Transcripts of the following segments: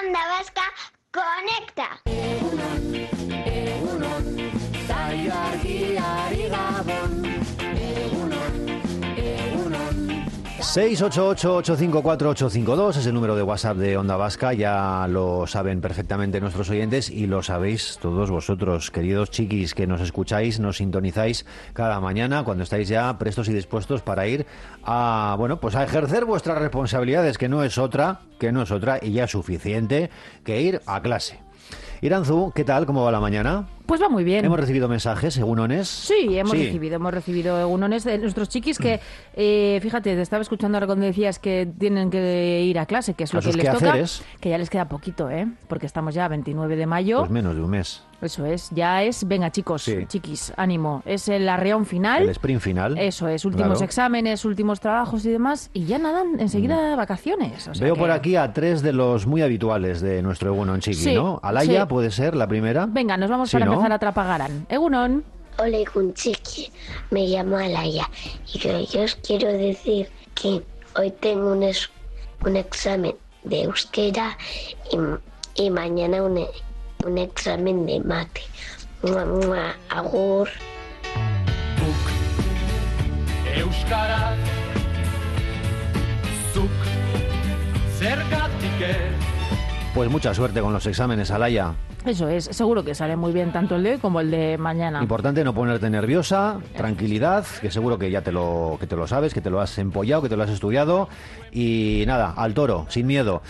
Onda Vasca conecta. 688-854-852 es el número de WhatsApp de Onda Vasca. Ya lo saben perfectamente nuestros oyentes y lo sabéis todos vosotros, queridos chiquis, que nos escucháis, nos sintonizáis cada mañana cuando estáis ya prestos y dispuestos para ir a, bueno, pues a ejercer vuestras responsabilidades, que no es otra, y ya es suficiente que ir a clase. Iranzu, ¿qué tal? ¿Cómo va la mañana? Pues va muy bien. ¿Hemos recibido mensajes, egunones? Sí, hemos recibido egunones de nuestros chiquis que, fíjate, te estaba escuchando ahora cuando decías que tienen que ir a clase, que es lo que les toca, que ya les queda poquito, porque estamos ya a 29 de mayo. Pues menos de un mes. Eso es, ya es, venga chicos, chiquis, ánimo, es el arreón final. El sprint final. Eso es, últimos exámenes, últimos trabajos y demás, y ya nada, enseguida vacaciones. O sea Veo por aquí a tres de los muy habituales de nuestro Egunon Chiqui, ¿no? Alaya, puede ser la primera. Venga, nos vamos para empezar a Trapagaran. Egunon. Hola, Egun Chiqui, me llamo Alaya y yo os quiero decir que hoy tengo un examen de euskera y mañana un examen de mate. Agur. Euskara zuk zergatik. Pues mucha suerte con los exámenes, Alaya. Eso es, seguro que sale muy bien tanto el de hoy como el de mañana. Importante no ponerte nerviosa, tranquilidad, que seguro que ya te lo sabes, que te lo has empollado, que te lo has estudiado. Y nada, al toro, sin miedo.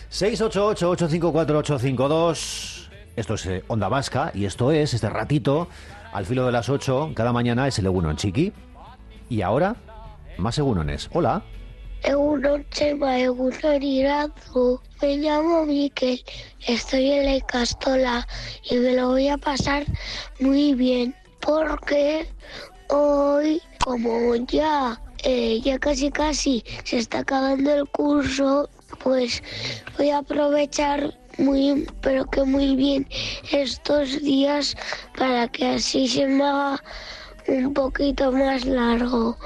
688-854-852. Esto es Onda Vasca y esto es, este ratito, al filo de las 8, cada mañana es el Egunon Chiqui. Y ahora, más Egunones. Hola. Egunon Chema, Egunon Iranzu. Me llamo Miquel, estoy en la Icastola y me lo voy a pasar muy bien porque hoy, como ya casi se está acabando el curso, pues voy a aprovechar pero que muy bien estos días para que así se me haga un poquito más largo.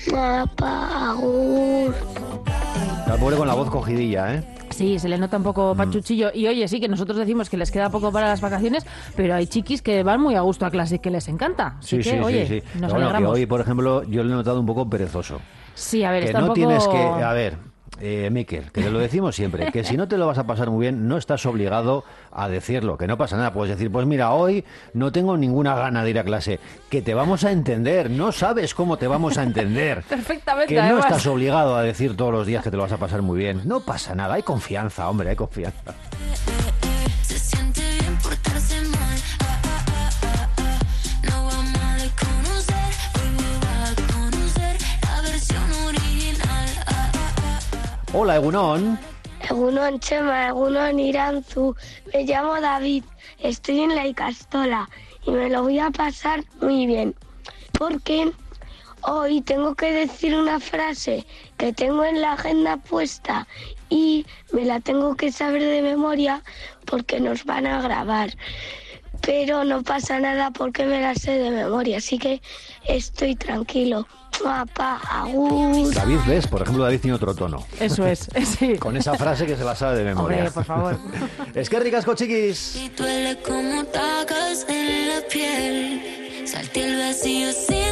Agur. La pobre con la voz cogidilla, ¿eh? Sí, se le nota un poco pachuchillo. Y oye, sí, que nosotros decimos que les queda poco para las vacaciones, pero hay chiquis que van muy a gusto a clase y que les encanta. Así que, oye, nos alegramos. Que hoy, por ejemplo, yo le he notado un poco perezoso. Sí, a ver, que está no un poco... tienes que... A ver, Miquel, que te lo decimos siempre, que si no te lo vas a pasar muy bien, no estás obligado a decirlo, que no pasa nada. Puedes decir, pues mira, hoy no tengo ninguna gana de ir a clase, que te vamos a entender, no sabes cómo te vamos a entender. Perfectamente, que además. No estás obligado a decir todos los días que te lo vas a pasar muy bien. No pasa nada, hay confianza, hombre, hay confianza. Hola, Egunon. Egunon Chema, Egunon Iranzu. Me llamo David, estoy en la Icastola y me lo voy a pasar muy bien. Porque hoy tengo que decir una frase que tengo en la agenda puesta y me la tengo que saber de memoria porque nos van a grabar. Pero no pasa nada porque me la sé de memoria, así que estoy tranquilo. Papá, agur. David, ¿ves? Por ejemplo, David tiene otro tono. Eso es, sí. Con esa frase que se la sabe de memoria. Hombre, por favor. Es que ricasco, chiquis. Y duele como tacas en la piel. Salte el vacío sin